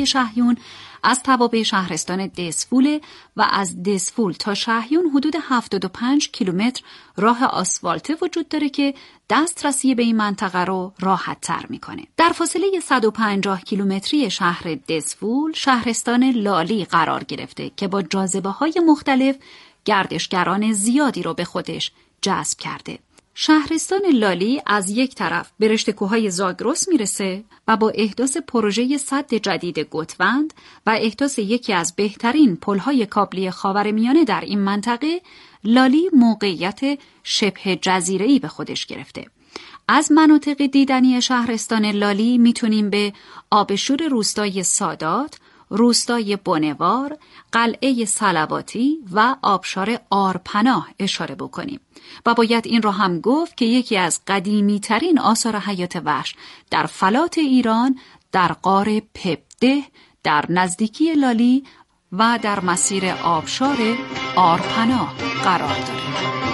روستای شهیون از توابع شهرستان دزفول و از دزفول تا شهیون حدود 75 کیلومتر راه آسفالته وجود داره که دسترسی به این منطقه رو راحت تر میکنه. در فاصله 150 کیلومتری شهر دزفول شهرستان لالی قرار گرفته که با جاذبه‌های مختلف گردشگران زیادی رو به خودش جذب کرده. شهرستان لالی از یک طرف به رشته کوههای زاگرس میرسه و با احداث پروژه سد جدید گوتوند و احداث یکی از بهترین پل‌های کابلی خاورمیانه در این منطقه، لالی موقعیت شبه جزیره‌ای به خودش گرفته. از مناطق دیدنی شهرستان لالی میتونیم به آبشور روستای سادات، روستای بنوار، قلعه صلواتی و آبشار آرپناه اشاره بکنیم. و باید این را هم گفت که یکی از قدیمی ترین آثار حیات وحش در فلات ایران در غار پبده در نزدیکی لالی و در مسیر آبشار آرپناه قرار دارد.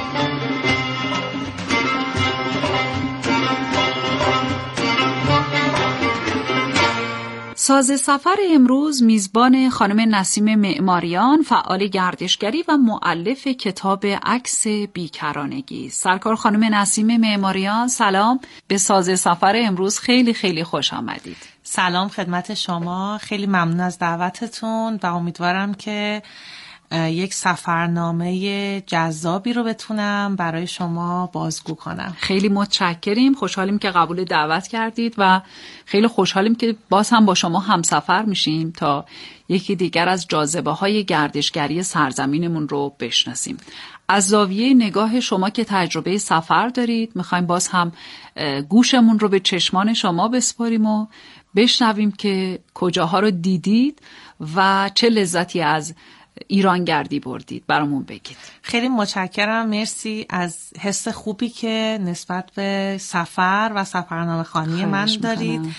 ساز سفر امروز میزبان خانم نسیم معماریان، فعال گردشگری و مؤلف کتاب عکس بیکرانگی. سرکار خانم نسیم معماریان، سلام. به ساز سفر امروز خیلی خیلی خوش آمدید. سلام خدمت شما، خیلی ممنون از دعوتتون و امیدوارم که یک سفرنامه جذابی رو بتونم برای شما بازگو کنم. خیلی متشکریم، خوشحالیم که قبول دعوت کردید و خیلی خوشحالیم که باز هم با شما همسفر میشیم تا یکی دیگر از جاذبه‌های گردشگری سرزمینمون رو بشناسیم. از زاویه نگاه شما که تجربه سفر دارید، میخوایم باز هم گوشمون رو به چشمان شما بسپاریم و بشنویم که کجاها رو دیدید و چه لذتی از ایران گردی بردید. برامون بگید. خیلی متشکرم، مرسی از حس خوبی که نسبت به سفر و سفرنامه خوانی من دارید.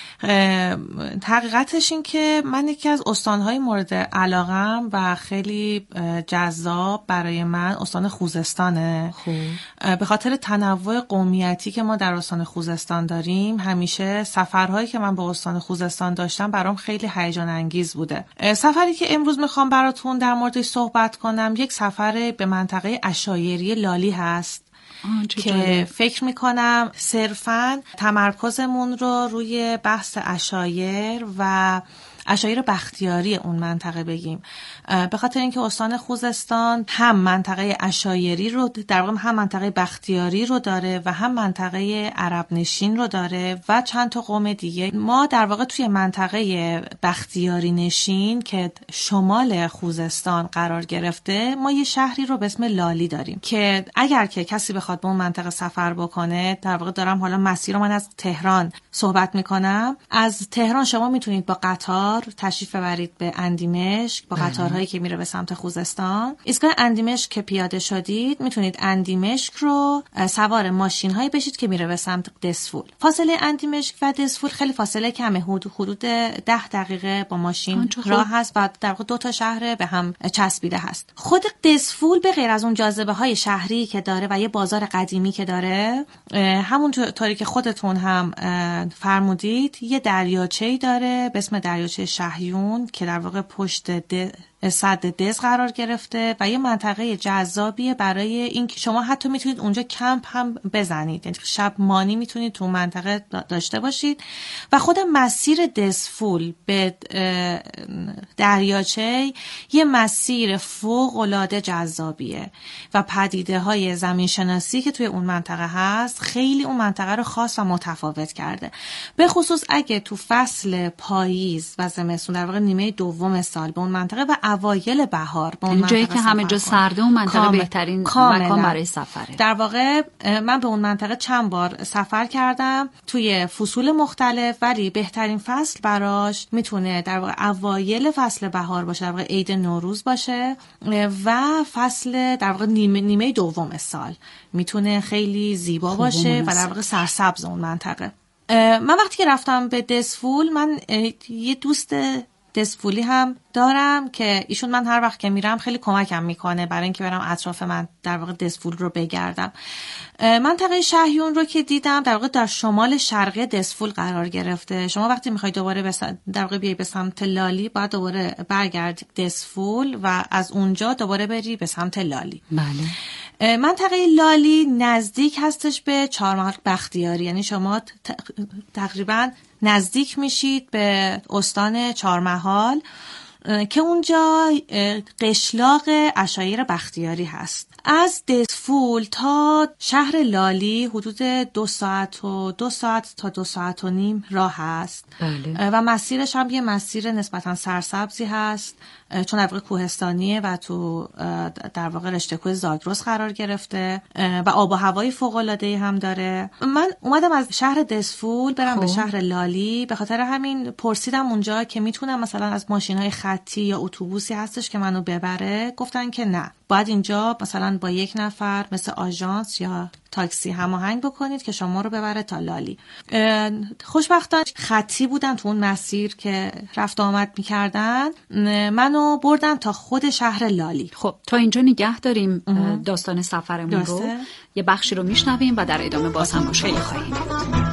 حقیقتش این که من یکی از استانهای مورد علاقم و خیلی جذاب برای من استان خوزستانه. به خاطر تنوع قومیتی که ما در استان خوزستان داریم، همیشه سفرهایی که من به استان خوزستان داشتم برام خیلی هیجان انگیز بوده. سفری که امروز میخوام براتون در موردش صحبت کنم یک سفر به منطقه عشایری لالی هست که فکر میکنم صرفاً تمرکزمون رو روی بحث عشایر و عشایر بختیاری اون منطقه بگیم، به خاطر اینکه استان خوزستان هم منطقه عشایری رو در واقع هم منطقه بختیاری رو داره و هم منطقه عرب نشین رو داره و چند تا قوم دیگه. ما در واقع توی منطقه بختیاری نشین که شمال خوزستان قرار گرفته، ما یه شهری رو به اسم لالی داریم که اگر که کسی بخواد به اون منطقه سفر بکنه، در واقع دارم حالا مسیر رو من از تهران صحبت میکنم، از تهران شما میتونید با قطار تشریف ببرید به اندیمشک، با قطارهایی که میره به سمت خوزستان. ایستگاه اندیمشک که پیاده شدید، میتونید اندیمشک رو سوار ماشین هایی بشید که میره به سمت دزفول. فاصله اندیمشک و دزفول خیلی فاصله کمه، حدود 10 دقیقه با ماشین راه هست و در واقع دو تا شهر به هم چسبیده هست. خود دزفول به غیر از اون جاذبه های شهری که داره و یه بازار قدیمی که داره، همون طوری که خودتون هم فرمودید، یه دریاچه‌ای داره به اسم دریاچه شهیون که در واقع پشت سد دز قرار گرفته و یه منطقه جذابیه برای اینکه شما حتی میتونید اونجا کمپ هم بزنید، یعنی شب مانی میتونید تو منطقه داشته باشید. و خود مسیر دزفول به دریاچه یه مسیر فوق العاده جذابیه و پدیده های زمین شناسی که توی اون منطقه هست خیلی اون منطقه رو خاص و متفاوت کرده، به خصوص اگه تو فصل پاییز و زمستون در واقع نیمه دوم سال به اون منطقه و اوایل بهار به اون جایی که همه جا سرده اون منطقه بهترین مکان برای سفره. در واقع من به اون منطقه چند بار سفر کردم توی فصول مختلف، ولی بهترین فصل براش میتونه در واقع اوایل فصل بهار باشه، در واقع عید نوروز باشه و فصل در واقع نیمه دوم سال میتونه خیلی زیبا باشه و در واقع سرسبز اون منطقه. من وقتی که رفتم به دزفول، من یه دوست دسفولی هم دارم که ایشون من هر وقت که میرم خیلی کمکم میکنه برای اینکه برم اطراف من در واقع دسفول رو بگردم. منطقه شهیون رو که دیدم در واقع در شمال شرقی دسفول قرار گرفته. شما وقتی میخوای دوباره در واقع بیای به سمت لالی باید دوباره برگردی دسفول و از اونجا دوباره بری به سمت لالی. بله. منطقه لالی نزدیک هستش به چهارمحال بختیاری، یعنی شما تقریبا نزدیک میشید به استان چهارمحال که اونجا قشلاق عشایر بختیاری هست. از دسفول تا شهر لالی حدود 2 ساعت تا 2 ساعت و نیم راه هست. بله. و مسیرش هم یه مسیر نسبتا سرسبزی هست چون در واقع کوهستانیه و تو در واقع رشته کوه زاگرس قرار گرفته و آب و هوای فوق‌العاده‌ای هم داره. من اومدم از شهر دسفول برم به شهر لالی، به خاطر همین پرسیدم اونجا که میتونم مثلا از ماشین‌های خطی یا اتوبوسی هستش که منو ببره. گفتن که نه، باید اینجا مثلا با یک نفر مثل آژانس یا تاکسی هماهنگ بکنید که شما رو ببره تا لالی. خوشبختانه خطی بودن تو اون مسیر که رفت آمد میکردن، منو بردن تا خود شهر لالی. خب تا اینجا نگه داریم داستان سفرمون رو. یه بخشی رو میشنویم و در ادامه باز هم با شما خواهیم بود.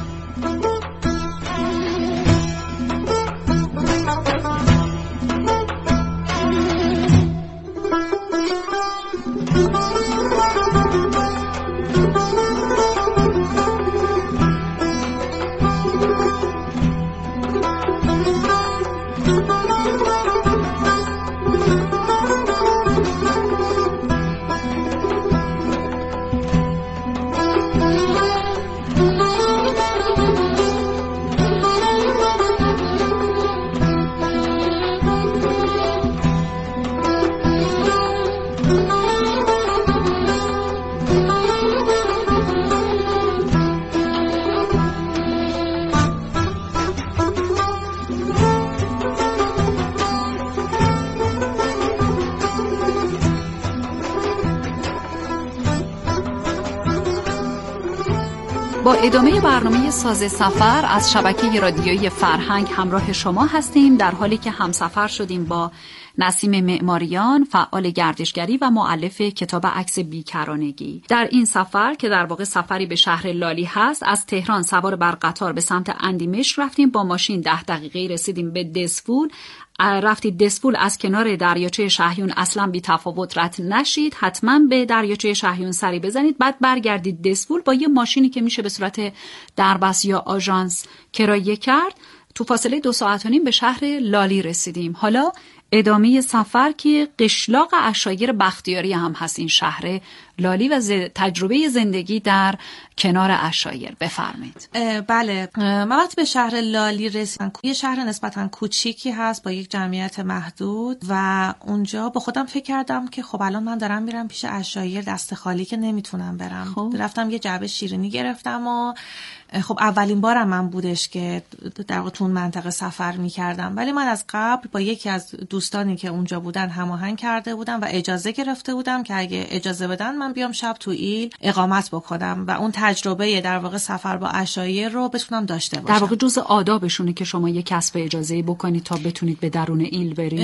با ادامه برنامه ساز سفر از شبکه رادیویی فرهنگ همراه شما هستیم، در حالی که همسفر شدیم با نسیم معماریان، فعال گردشگری و مؤلف کتاب عکس بیکرانگی. در این سفر که در واقع سفری به شهر لالی هست، از تهران سوار بر قطار به سمت اندیمشک رفتیم. با ماشین 10 دقیقه رسیدیم به دسفول. رفتید دسفول، از کنار دریاچه شهیون اصلا بی تفاوت رد نشید، حتما به دریاچه شهیون سری بزنید، بعد برگردید دسفول. با یه ماشینی که میشه به صورت دربست یا آژانس کرایه کرد، تو فاصله 2 ساعت و نیم به شهر لالی رسیدیم. حالا ادامه سفر که قشلاق عشایر بختیاری هم هست این شهر لالی و تجربه زندگی در کنار عشایر. بفرمایید. بله، من وقتی به شهر لالی رسیدم، یه شهر نسبتا کوچیکی هست با یک جمعیت محدود و اونجا با خودم فکر کردم که خب الان من دارم میرم پیش عشایر، دست خالی که نمیتونم برم. رفتم یه جعبه شیرینی گرفتم و خب اولین بارم من بودش که در واقع تو اون منطقه سفر میکردم، ولی من از قبل با یکی از دوستانی که اونجا بودن هماهنگ کرده بودم و اجازه گرفته بودم که اگه اجازه بدن من بیام شب تو ایل اقامت بکنم و اون تجربه در واقع سفر با عشایر رو بتونم داشته باشم. در واقع جزء آدابشونه که شما یک کسب اجازه بکنید تا بتونید به درون ایل برید.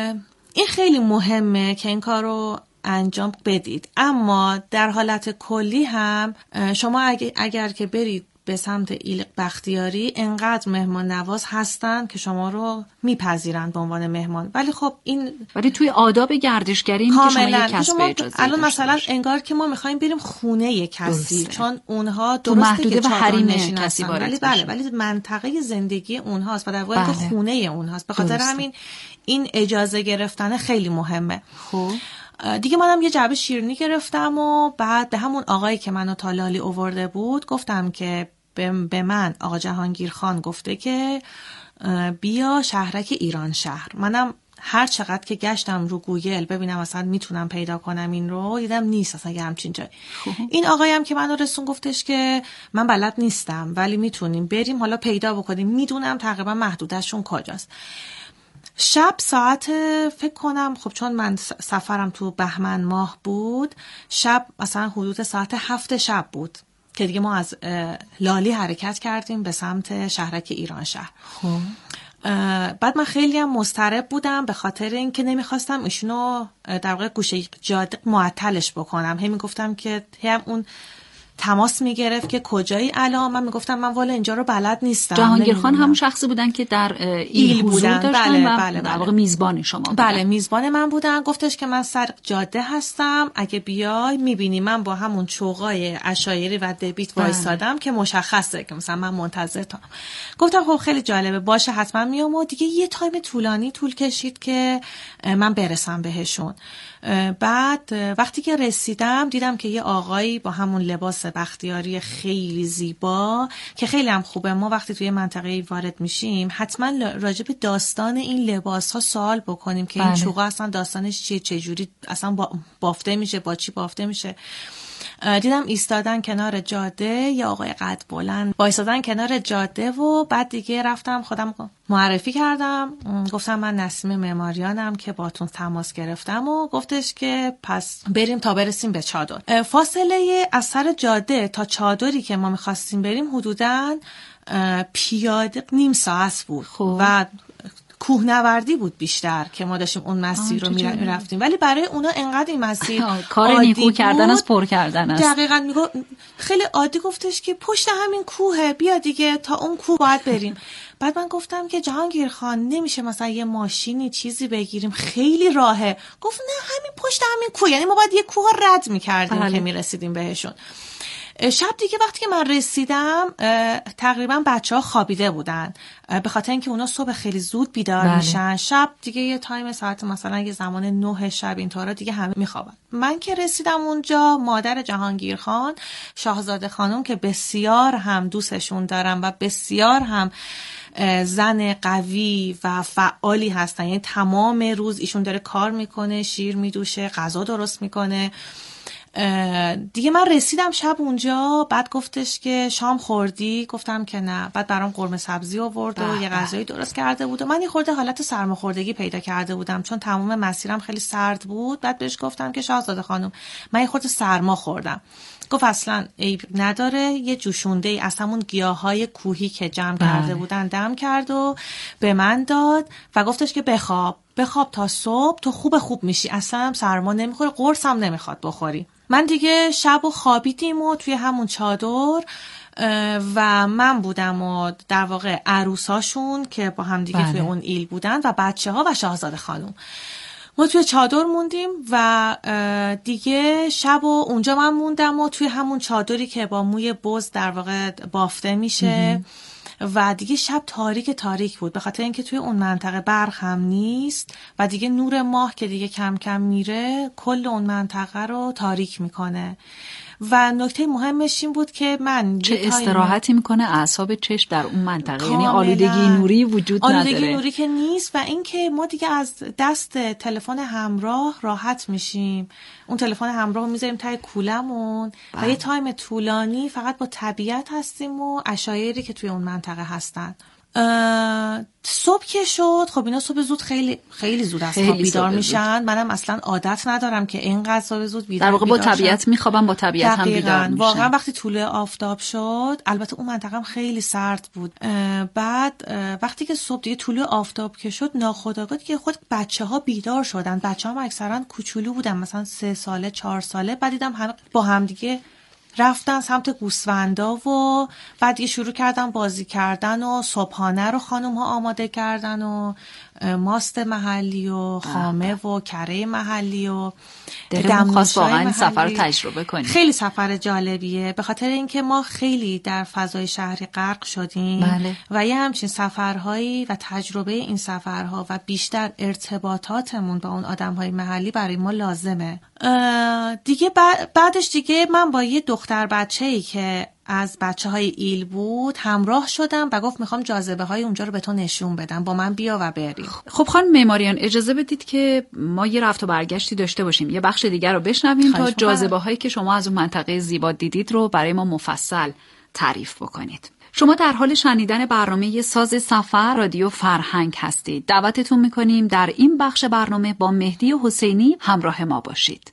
این خیلی مهمه که این کارو انجام بدید، اما در حالت کلی هم شما اگر که برید به سمت ایل بختیاری، انقدر مهمان نواز هستن که شما رو میپذیرن به عنوان مهمان. ولی خب ولی توی آداب گردشگری این که شما یک کسب اجازه الان مثلا انگار که ما میخوایم بریم خونه یک کسی، چون اونها درسته که حریم کسی وارد ولی منطقه زندگی اونهاست و در واقع خونه اونهاست. به خاطر همین این اجازه گرفتن خیلی مهمه. خب دیگه منم یه جعبه شیرینی گرفتم و بعد به همون آقایی که منو تا لالی آورده بود گفتم که به من آقا جهانگیر خان گفته که بیا شهرک ایران شهر. منم هر چقدر که گشتم رو گوگل ببینم اصلا میتونم پیدا کنم این رو، دیدم نیست اصلا یه همچین جایی. این آقایی هم که منو رسون گفتش که من بلد نیستم ولی میتونیم بریم حالا پیدا بکنیم، میدونم تقریبا محدودشون کجاست. شب ساعت فکر کنم، خب چون من سفرم تو بهمن ماه بود، شب مثلا حدود ساعت 7 شب بود که دیگه ما از لالی حرکت کردیم به سمت شهرک ایران شهر. بعد من خیلی هم مضطرب بودم به خاطر اینکه نمیخواستم ایشونو در واقع گوشه جاده معطلش بکنم. هی میگفتم که هم اون تماس میگرفت که کجایی الان، من میگفتم من والا اینجا رو بلد نیستم. جهانگیر خان همون شخصی بودن که در ایل بودن داشتن و در واقع میزبان شما بودن. بله میزبان من بودن. گفتش که من سر جاده هستم، اگه بیای میبینی من با همون چوغای عشایری و دبیت وایسادم که مشخصه که مثلا من منتظرتم. گفتم خب خیلی جالبه، باشه حتما میام. و دیگه یه تایم طولانی طول کشید که من برسم بهشون. بعد وقتی که رسیدم دیدم که یه آقایی با همون لباس بختیاری خیلی زیبا که خیلی هم خوبه، ما وقتی توی منطقه وارد میشیم حتما راجع به داستان این لباس ها سوال بکنیم که این چوغا اصلا داستانش چیه، چه جوری اصلا بافته میشه، با چی بافته میشه. دیدم ایستادن کنار جاده، یه آقای قد بلند وایسادن کنار جاده و بعد دیگه رفتم خودم معرفی کردم، گفتم من نسیم معماریانم که باتون تماس گرفتم و گفتش که پس بریم تا برسیم به چادر. فاصله از سر جاده تا چادری که ما میخواستیم بریم حدوداً پیاده نیم ساعت بود و کوهنوردی بود بیشتر که ما داشتیم اون مسیر رو میرفتیم، ولی برای اونا انقدر این مسیر کار نیکو کردن از پر کردن است. دقیقاً خیلی عادی. گفتش که پشت همین کوهه، بیا دیگه تا اون کوه باید بریم. بعد من گفتم که جهانگیر خان نمیشه مثلا یه ماشینی چیزی بگیریم، خیلی راهه. گفت نه همین پشت همین کوه، یعنی ما باید یه کوه رد میکردیم که میرسیدیم بهشون. شب دیگه وقتی که من رسیدم تقریبا بچه‌ها خوابیده بودن به خاطر اینکه اونا صبح خیلی زود بیدار میشن. شب دیگه یه تایم ساعت مثلا یه زمان 9 شب اینطورا دیگه همه میخوابن. من که رسیدم اونجا مادر جهانگیر خان، شاهزاده خانم که بسیار هم دوستشون دارم و بسیار هم زن قوی و فعالی هستن، یعنی تمام روز ایشون داره کار میکنه، شیر میدوشه، غذا درست میکنه. دیگه من رسیدم شب اونجا، بعد گفتش که شام خوردی؟ گفتم که نه. بعد برام قرمه سبزی آورد و یه غذایی درست کرده بود و من یه خورده حالت سرماخوردگی پیدا کرده بودم چون تمام مسیرم خیلی سرد بود. بعد بهش گفتم که شاهزاده خانم من یه خورده سرما خوردم. گفت اصلا عیب نداره، یه جوشونده ای از همون گیاهای کوهی که جمع کرده بودن دم کرد و به من داد و گفتش که بخواب تا صبح تو خوب میشی، اصلا سرما نمیخوری، قرص هم نمیخواد بخوری. من دیگه شب و خوابیدیم و توی همون چادر و من بودم و در واقع عروساشون که با هم دیگه توی اون ایل بودن و بچه ها و شاهزاده خانم. ما توی چادر موندیم و دیگه شب و اونجا من موندم و توی همون چادری که با موی بز در واقع بافته میشه و دیگه شب تاریک بود به خاطر اینکه توی اون منطقه برق هم نیست و دیگه نور ماه که دیگه کم کم میره کل اون منطقه رو تاریک میکنه. و نکته مهمش این بود که من چه استراحتی میکنه اعصاب چشم در اون منطقه، یعنی آلودگی نوری وجود نداره، آلودگی نوری که نیست و اینکه ما دیگه از دست تلفن همراه راحت میشیم. اون تلفن همراه رو میذاریم تای کولمون و یه تایم طولانی فقط با طبیعت هستیم و عشایری که توی اون منطقه هستن. صبح که شد، خب اینا صبح زود خیلی زود از خواب بیدار میشن. منم اصلا عادت ندارم که اینقدر صبح زود بیدار در واقع با طبیعت میخوابم، با طبیعت هم بیدار میشن. واقعا وقتی طلوع آفتاب شد، البته اون منطقه خیلی سرد بود، بعد وقتی که صبح دیگه طلوع آفتاب که شد ناخودآگاه دیگه خود بچه‌ها بیدار شدن. بچه‌ها اکثرا کوچولو بودن، مثلا 3 ساله 4 ساله. بعد دیدم همه با هم دیگه رفتن سمت گوسفندا و بعد دیگه شروع کردن بازی کردن و صبحانه رو خانم ها آماده کردن و ماست محلی و خامه و کره محلی و دلم خواست واقعا این سفر رو تجربه کنیم. خیلی سفر جالبیه به خاطر اینکه ما خیلی در فضای شهری غرق شدیم و یه همچین سفرهایی و تجربه این سفرها و بیشتر ارتباطاتمون با اون آدمهای محلی برای ما لازمه. دیگه بعدش دیگه من با یه دختر بچه‌ای که از بچه‌های ایل بود همراه شدم و گفت میخوام جاذبه‌های اونجا رو به تو نشون بدم، با من بیا و بریم. خب خانم معماریان اجازه بدید که ما یه رفت و برگشتی داشته باشیم، یه بخش دیگر رو بشنویم تا جاذبه‌هایی که شما از اون منطقه زیبا دیدید رو برای ما مفصل تعریف بکنید. شما در حال شنیدن برنامه ساز سفر رادیو فرهنگ هستید. دعوتتون میکنیم در این بخش برنامه با مهدی حسینی همراه ما باشید.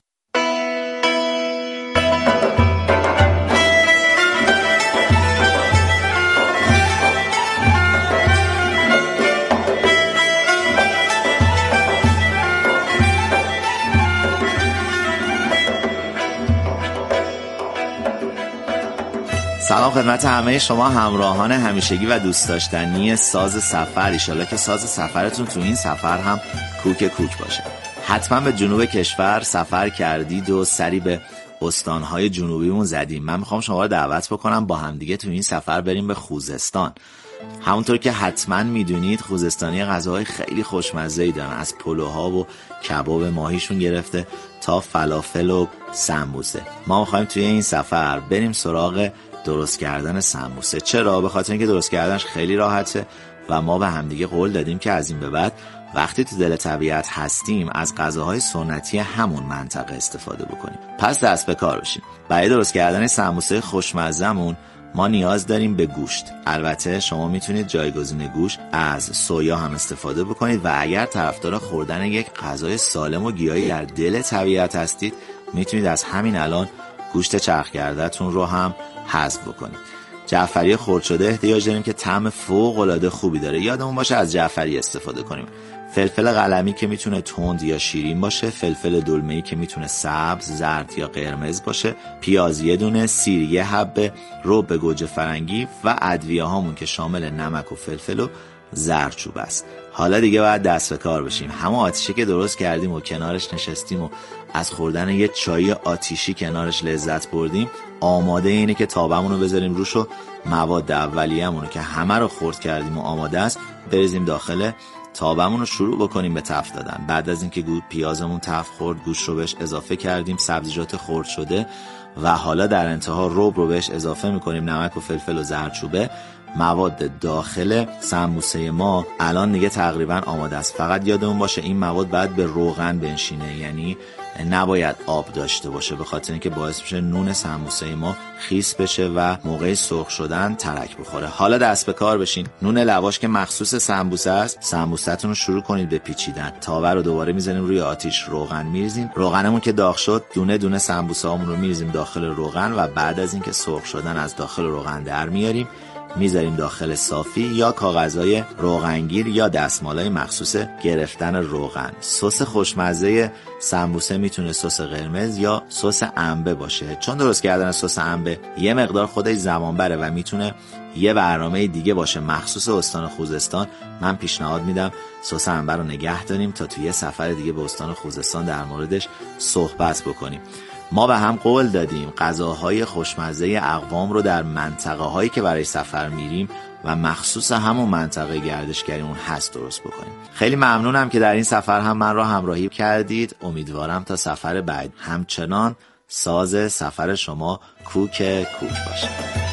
سلام خدمت همه شما همراهان همیشگی و دوست داشتنی ساز سفر. ایشالله که ساز سفرتون تو این سفر هم کوک باشه. حتما به جنوب کشور سفر کردید و سری به استانهای جنوبیمون زدیم. من میخوام شما رو دعوت بکنم با همدیگه تو این سفر بریم به خوزستان. همونطور که حتما میدونید خوزستانی غذاهای خیلی خوشمزه‌ای دارن، از پلوها و کباب ماهیشون گرفته تا فلافل و سمبوسه. ما میخوایم توی این سفر بریم سراغ درست کردن سمبوسه. چرا؟ به خاطر اینکه درست کردنش خیلی راحته و ما به همدیگه قول دادیم که از این به بعد وقتی تو دل طبیعت هستیم از غذاهای سنتی همون منطقه استفاده بکنیم. پس دست به کار بشیم. برای درست کردن سمبوسه خوشمزه‌مون ما نیاز داریم به گوشت. البته شما میتونید جایگزین گوشت از سویا هم استفاده بکنید و اگر طرفدار خوردن یک غذای سالم و گیاهی در دل طبیعت هستید میتونید از همین الان گوشت چرخ کرده‌تون رو هم حذف بکنید. جعفری خرد شده احتیاج داریم که طعم فوق‌العاده خوبی داره. یادمون باشه از جعفری استفاده کنیم. فلفل قلمی که میتونه تند یا شیرین باشه، فلفل دلمه‌ای که میتونه سبز، زرد یا قرمز باشه، پیاز یه دونه، سیر یه حبه، رب گوجه فرنگی و ادویه هامون که شامل نمک و فلفل و زردچوبه است. حالا دیگه باید دست به کار بشیم. همون آتیشی که درست کردیم و کنارش نشستیم و از خوردن یه چای آتیشی کنارش لذت بردیم، آماده اینه که تابمون رو بذاریم روش و مواد اولیه‌مون که همه رو خرد کردیم و آماده است بریزیم داخل تابمون رو شروع بکنیم به تفت دادن. بعد از اینکه پیازمون تفت خورد، گوشت رو بهش اضافه کردیم، سبزیجات خرد شده و حالا در انتها رب رو بهش اضافه میکنیم، نمک و فلفل و زردچوبه. مواد داخل سمبوسه ما الان دیگه تقریبا آماده است. فقط یادمون باشه این مواد باید به روغن بنشینه، یعنی نباید آب داشته باشه، به خاطر اینکه باعث میشه نون سمبوسه ما خیس بشه و موقع سرخ شدن ترک بخوره. حالا دست به کار بشین. نون لواش که مخصوص سمبوسه است، سمبوسه‌تون رو شروع کنید به پیچیدن. تاوه رو دوباره میذاریم روی آتیش، روغن میریزیم. روغنمون که داغ شد، دونه دونه سمبوسه‌هامون رو میریزیم داخل روغن و بعد از اینکه سرخ شدن از داخل روغن در میاریم، میذاریم داخل صافی یا کاغذهای روغنگیر یا دستمالای مخصوص گرفتن روغن. سس خوشمزه سمبوسه میتونه سس قرمز یا سس انبه باشه. چون درست کردن سس انبه یه مقدار خودش زمان بره و میتونه یه برنامه دیگه باشه مخصوص استان خوزستان، من پیشنهاد میدم سس انبه رو نگه داریم تا توی سفر دیگه به استان خوزستان در موردش صحبت بکنیم. ما به هم قول دادیم غذاهای خوشمزه اقوام رو در منطقه هایی که برای سفر میریم و مخصوص همون منطقه گردشگریمون هست درست بکنیم. خیلی ممنونم که در این سفر هم من را همراهی کردید. امیدوارم تا سفر بعد همچنان ساز سفر شما کوک باشه.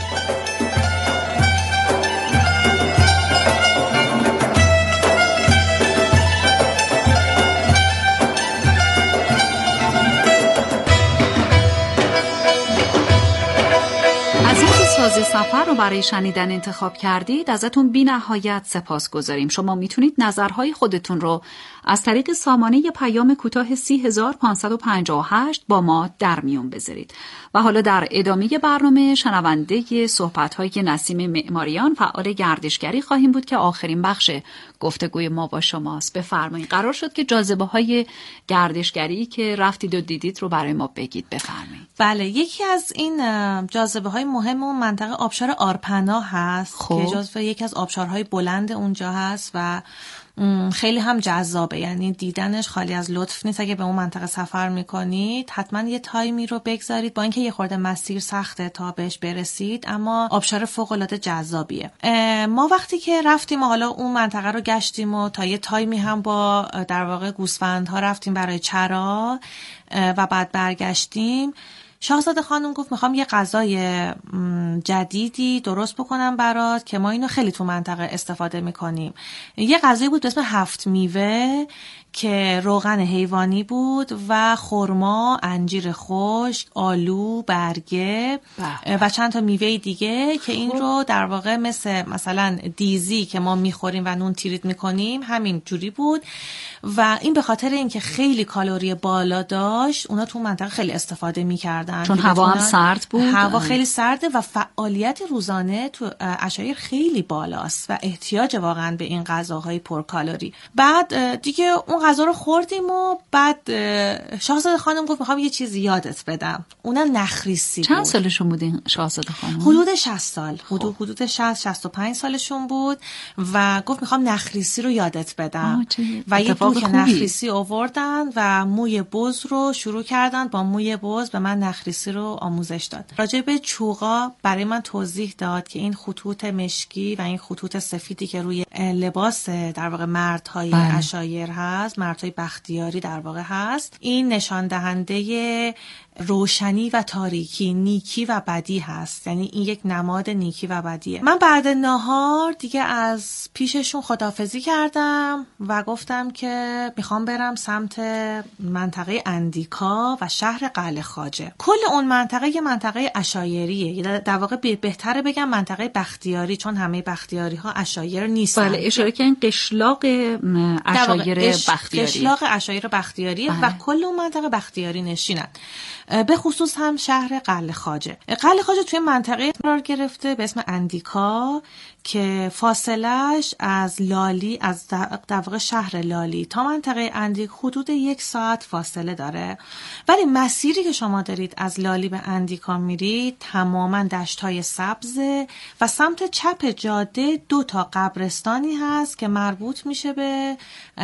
ساز سفر رو برای شنیدن انتخاب کردید، ازتون بی نهایت سپاس گذاریم. شما میتونید نظرهای خودتون رو از طریق سامانه پیام کوتاه 30558 با ما در میون بذارید. و حالا در ادامه برنامه شنونده صحبت‌های نسیم معماریان فعال گردشگری خواهیم بود که آخرین بخش گفتگوی ما با شماست. بفرمایید. قرار شد که جاذبه‌های گردشگری که رفتید و دیدید رو برای ما بگید. بفرمایید. بله، یکی از این جاذبه‌های مهم اون منطقه آبشار آرپناه هست که جزو یکی از آبشارهای بلند اونجا هست و خیلی هم جذابه، یعنی دیدنش خالی از لطف نیست. اگه به اون منطقه سفر میکنید حتما یه تایمی رو بگذارید، با اینکه یه خورده مسیر سخته تا بهش برسید، اما آبشار فوق‌العاده جذابیه. ما وقتی که رفتیم و حالا اون منطقه رو گشتیم و تا یه تایمی هم با در واقع گوسفندها رفتیم برای چرا و بعد برگشتیم، شاهزاده خانم گفت میخوام یه غذای جدیدی درست بکنم برات که ما اینو خیلی تو منطقه استفاده میکنیم. یه غذایی بود به اسم 7 میوه که روغن حیوانی بود و خرما، انجیر خشک، آلو، برگه و چند تا میوه دیگه که این رو در واقع مثلا دیزی که ما میخوریم و نون تیریت میکنیم همین جوری بود و این به خاطر اینکه خیلی کالری بالا داشت اونا تو منطقه خیلی استفاده میکردن چون هوا هم سرد بود. هوا خیلی سرده و فعالیت روزانه تو عشایر خیلی بالاست و احتیاج واقعا به این غذاهای پرکالری. بعد دیگه اون غذا رو خوردیم و بعد شاهزاده خانم گفت میخوام یه چیزی یادت بدم. اونم نخریسی بود. چند سالشون بودین شاهزاده خانم؟ حدود 60 سال. حدود 65 سالشون بود و گفت میخوام نخریسی رو یادت بدم. و یه دوک نخریسی آوردن و موی بز رو شروع کردن. با موی بز به من نخریسی رو آموزش داد. راجع به چوغا برای من توضیح داد که این خطوط مشکی و این خطوط سفیدی که روی لباس در واقع مردهای عشایر هست، مردهای بختیاری در واقع هست، این نشان دهنده روشنی و تاریکی، نیکی و بدی هست. یعنی این یک نماد نیکی و بدیه. من بعد نهار دیگه از پیششون خداحافظی کردم و گفتم که میخوام برم سمت منطقه اندیکا و شهر قلعه خواجه. کل اون منطقه یه منطقه عشایریه، در واقع بهتره بگم منطقه بختیاری، چون همه بختیاری ها عشایر نیستن. بله، اشاره کردن قشلاق عشایر بختیاری، قشلاق عشایر بختیاریه و کل اون منطقه بختیاری نشینن. به خصوص هم شهر قلعه خواجه. قلعه خواجه توی منطقه قرار گرفته به اسم اندیکا که فاصلش از لالی، از در واقع شهر لالی تا منطقه اندیک حدود 1 ساعت فاصله داره. ولی مسیری که شما دارید از لالی به اندیکا میرید تماما دشت‌های سبزه و سمت چپ جاده 2 تا قبرستانی هست که مربوط میشه به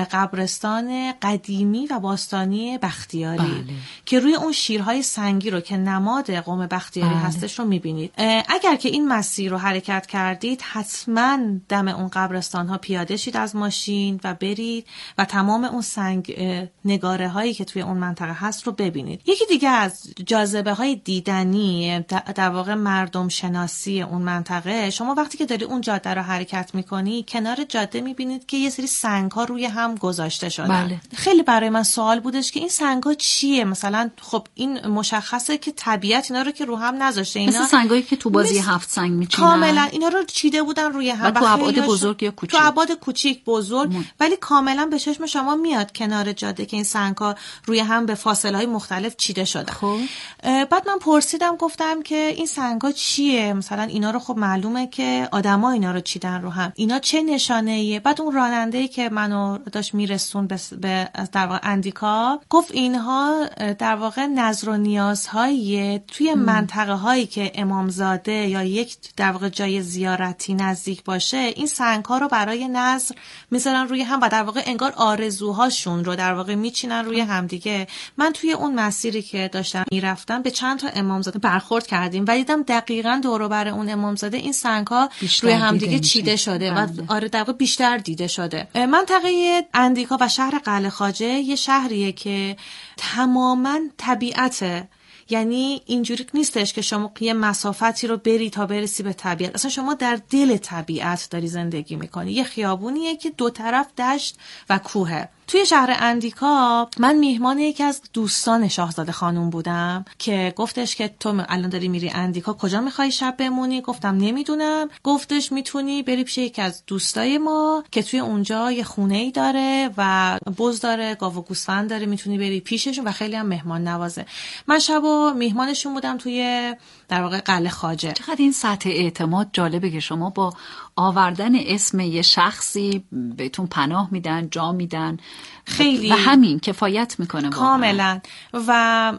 قبرستان قدیمی و باستانی بختیاری که روی اون شیرهای سنگی رو که نماد قوم بختیاری هستش رو میبینید. اگر که این مسیر رو حرکت کردید حتما دم اون قبرستان ها پیاده شید از ماشین و برید و تمام اون سنگ نگاره هایی که توی اون منطقه هست رو ببینید. یکی دیگه از جاذبه های دیدنی در واقع مردم شناسی اون منطقه، شما وقتی که داری اون جاده رو حرکت میکنی کنار جاده میبینید که یه سری سنگ ها روی هم گذاشته شدن. خیلی برای من سوال بودش که این سنگ ها چیه؟ مثلا خب این مشخصه که طبیعت اینا رو که رو هم نذاشته. اینا مثل سنگایی که تو بازی 7 سنگ میچینن کاملا اینا رو چیده بودن روی هم و تو ابعاد بزرگ یا کوچیک، تو ابعاد کوچیک بزرگ ولی کاملا به چشم شما میاد کنار جاده که این سنگ‌ها روی هم به فاصله‌های مختلف چیده شدن. بعد من پرسیدم، گفتم که این سنگ‌ها چیه؟ مثلا اینا رو خب معلومه که آدما اینا رو چیدن رو هم، اینا چه نشانه‌ایه؟ بعد اون راننده‌ای که منو داشت میرسون به در واقع اندیکا گفت اینها در واقع نظر و نیازهای توی منطقه هایی که امامزاده یا یک در واقع جای زیارتی نزدیک باشه این سنگ ها رو برای نظر میذارن روی هم و در واقع انگار آرزوهاشون رو در واقع میچینن روی هم دیگه. من توی اون مسیری که داشتم میرفتم به چند تا امامزاده برخورد کردیم و دیدم دقیقاً دور و بر اون امامزاده این سنگ ها روی هم دیگه چیده شده و آره در واقع بیشتر دیده شده. منطقه اندیکا و شهر قلعه خواجه یه شهریه که تماماً طبیعته. یعنی اینجوری نیستش که شما یه مسافتی رو بری تا برسی به طبیعت. اصلا شما در دل طبیعت داری زندگی میکنی. یه خیابونیه که 2 طرف دشت و کوهه. توی شهر اندیکا من میهمان یکی از دوستان شاهزاده خانم بودم که گفتش که تو الان داری میری اندیکا، کجا میخوای شب بمونی؟ گفتم نمیدونم. گفتش میتونی بری پیش یکی از دوستای ما که توی اونجا یه خونه‌ای داره و بز داره، گاو و گوسفند داره، میتونی بری پیششون و خیلی هم مهمان نوازه. من شبو میهمانشون بودم توی در واقع قلعه خواجه. چقدر این سطح اعتماد جالبه که شما با آوردن اسم یه شخصی بهتون پناه میدن، جا میدن، خیلی و همین کفایت میکنه کاملا. و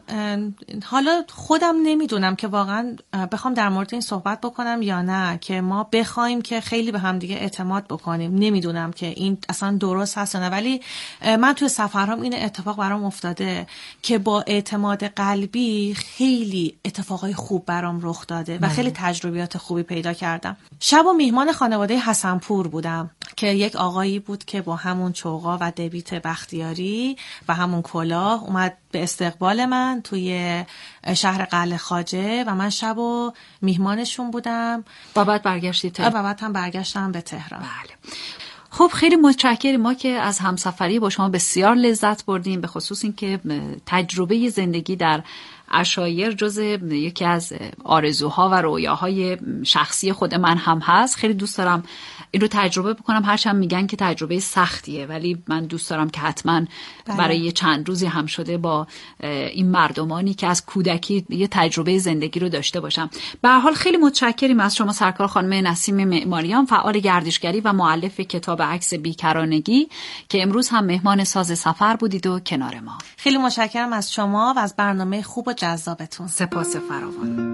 حالا خودم نمیدونم که واقعا بخوام در مورد این صحبت بکنم یا نه که ما بخوایم که خیلی به هم دیگه اعتماد بکنیم. نمیدونم که این اصلا درست هست یا نه، ولی من توی سفرام این اتفاق برام افتاده که با اعتماد قلبی خیلی اتفاقای خوب برام رخ داده و خیلی تجربیات خوبی پیدا کردم. شب و میهمان خانواده حسنپور بودم که یک آقایی بود که با همون چوغا و دبیت بختیاری و همون کلاه اومد به استقبال من توی شهر قلعه خواجه و من شب و میهمانشون بودم و بعد برگشتی تهران. و بعد هم برگشتم به تهران. بله. خب خیلی متشکرم. ما که از همسفری با شما بسیار لذت بردیم، به خصوص این که تجربه زندگی در عشایر جز یکی از آرزوها و رویاهای شخصی خود من هم هست. خیلی دوست دارم این رو تجربه بکنم، هرچند میگن که تجربه سختیه، ولی من دوست دارم که حتما برای چند روزی هم شده با این مردمانی که از کودکی یه تجربه زندگی رو داشته باشم. به هر حال خیلی متشکریم از شما سرکار خانم نسیم معماریان، فعال گردشگری و مؤلف کتاب عکس بیکرانگی، که امروز هم مهمان ساز سفر بودید و کنار ما. خیلی متشکرم از شما و از برنامه خوب و جذابتون. سپاس فراوان.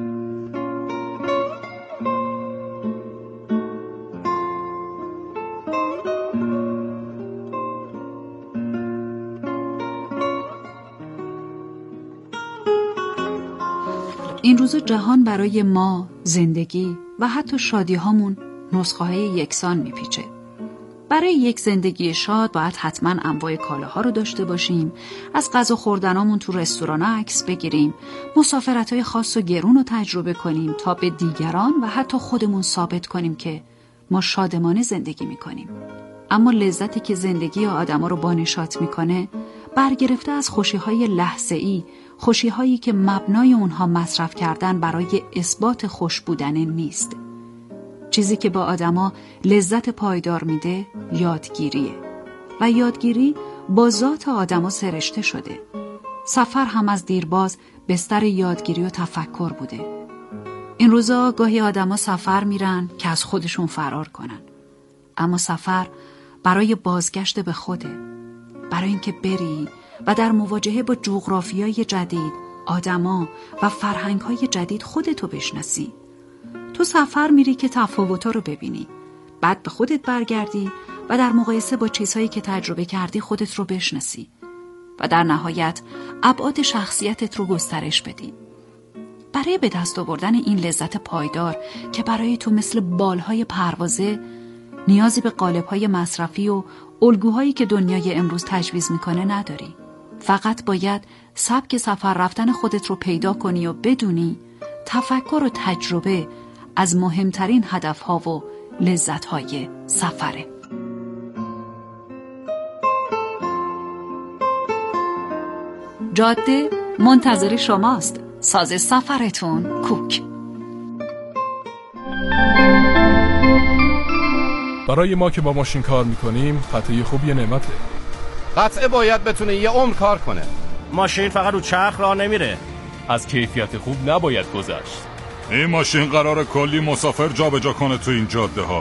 این روزا جهان برای ما، زندگی و حتی شادی هامون نسخه‌های یکسان میپیچه. برای یک زندگی شاد باید حتما انواع کالاها رو داشته باشیم، از غذا خوردنامون تو رستورانا عکس بگیریم، مسافرت‌های خاص و گرون رو تجربه کنیم تا به دیگران و حتی خودمون ثابت کنیم که ما شادمانه زندگی میکنیم. اما لذتی که زندگی آدما رو بانشات میکنه برگرفته از خوشی‌های لحظه‌ای، خوشی‌هایی که مبنای اونها مصرف کردن برای اثبات خوش بودن نیست. چیزی که با آدما لذت پایدار میده یادگیریه و یادگیری با ذات آدما سرشته شده. سفر هم از دیرباز بستر یادگیری و تفکر بوده. این روزا گاهی آدما سفر میرن که از خودشون فرار کنن، اما سفر برای بازگشت به خوده، برای اینکه بری و در مواجهه با جغرافیای جدید، آدما و فرهنگ‌های جدید خودتو بشناسی. تو سفر میری که تفاوت‌ها رو ببینی، بعد به خودت برگردی و در مقایسه با چیزهایی که تجربه کردی خودت رو بشناسی و در نهایت ابعاد شخصیتت رو گسترش بدی. برای به دست آوردن این لذت پایدار که برای تو مثل بالهای پروازه، نیازی به قالب‌های مصرفی و الگوهایی که دنیای امروز تجویز میکنه نداری. فقط باید سبک سفر رفتن خودت رو پیدا کنی و بدونی تفکر و تجربه از مهمترین هدفها و لذتهای سفره. جاده منتظر شماست. ساز سفرتون کوک. برای ما که با ماشین کار میکنیم قطعه خوب یه نعمته. قطعه باید بتونه یه عمر کار کنه. ماشین فقط رو چرخ راه نمیره. از کیفیت خوب نباید گذشت. این ماشین قراره کلی مسافر جابجا کنه تو این جاده ها.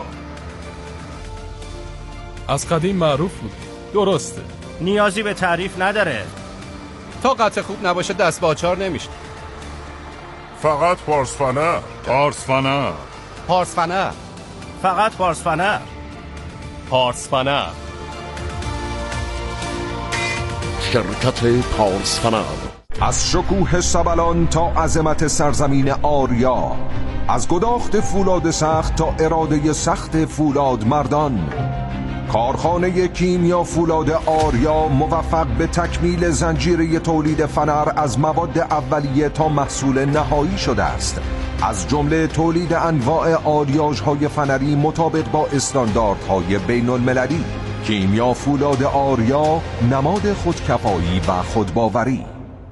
از قدیم معروف بود. درسته. نیازی به تعریف نداره. تا قطعه خوب نباشه دست به آچار نمیشه. فقط پارسفنر. پارسفنر. پارسفنر. فقط پارسفنر. پارسفنر. شرکت پارسفنر، از شکوه سبلان تا عظمت سرزمین آریا، از گداخت فولاد سخت تا اراده سخت فولاد مردان، کارخانه کیمیا فولاد آریا موفق به تکمیل زنجیره تولید فنر از مواد اولیه تا محصول نهایی شده است. از جمله تولید انواع آلیاژهای فنری مطابق با استانداردهای بین المللی. کیمیا فولاد آریا، نماد خودکفایی و خودباوری.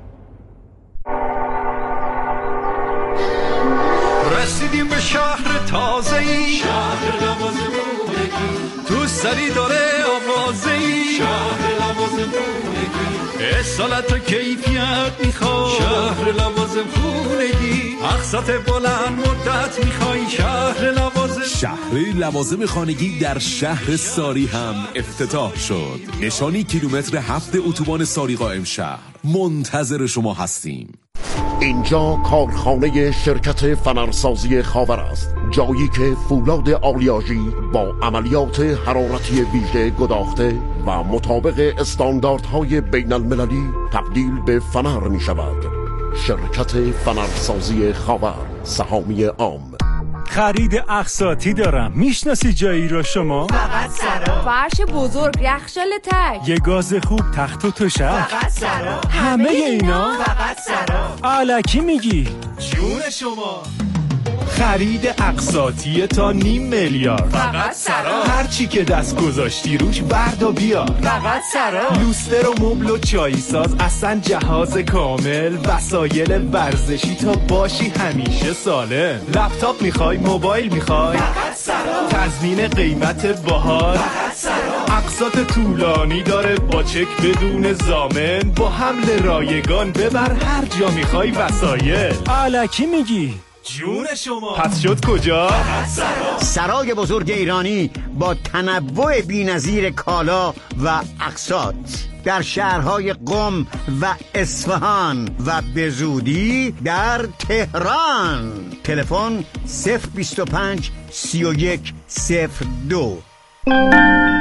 رسیدیم به شهر تازه‌ای، شهر لوازم خونگی، تو سری داره آوازه‌ای، شهر لوازم خونگی، اصالت و کیفیت میخوای، شهر لوازم خونگی، اقساط بلند مدت میخوای، شهر لوازم. شهر لوازم خانگی در شهر ساری هم افتتاح شد. نشانی کیلومتر 7 اتوبان ساری قائم شهر. منتظر شما هستیم. اینجا کارخانه شرکت فنرسازی خاور است، جایی که فولاد آلیاژی با عملیات حرارتی ویژه گداخته و مطابق استانداردهای بین المللی تبدیل به فنر می شود. شرکت فنرسازی خاور، سهامی عام. خرید اقساطی دارم، میشناسی جایی رو شما؟ فقط سرا. فرش بزرگ، یخچال تک، یه گاز خوب، تخت و تشک، فقط سرا. همه اینا فقط سرا. الکی میگی؟ جون شما. خرید اقساطی تا 500 میلیارد. فقط سرا. هر چی که دست گذاشتی روش بردا بیار. فقط سرا. لوستر و مبل و چای ساز، اصلا جهاز کامل، وسایل ورزشی تا باشی همیشه سالم. لپتاپ میخوای، موبایل میخوای، فقط سرا. تضمین قیمت باحال، فقط سرا. اقساط طولانی داره با چک بدون ضامن، با حمل رایگان ببر هر جا میخوای وسایل. الکی میگی جون شما. پس شد کجا؟ سرای بزرگ ایرانی با تنوع بی‌نظیر کالا و اقساط در شهرهای قم و اصفهان و به زودی در تهران. تلفن 025 31 02.